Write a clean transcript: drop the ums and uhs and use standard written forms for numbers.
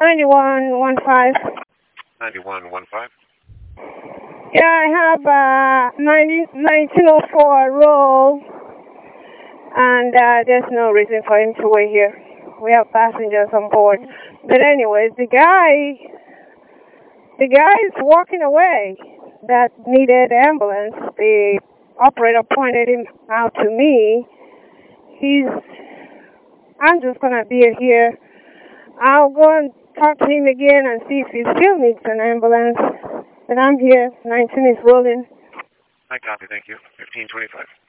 9115. 9115. Yeah, I have 1904 roll, and there's no reason for him to wait here. We have passengers on board. But anyways, the guy is walking away that needed ambulance. The operator pointed him out to me. I'm just going to be here. I'll go and talk to him again and see if he still needs an ambulance. But I'm here. 19 is rolling. I copy. Thank you. 1525.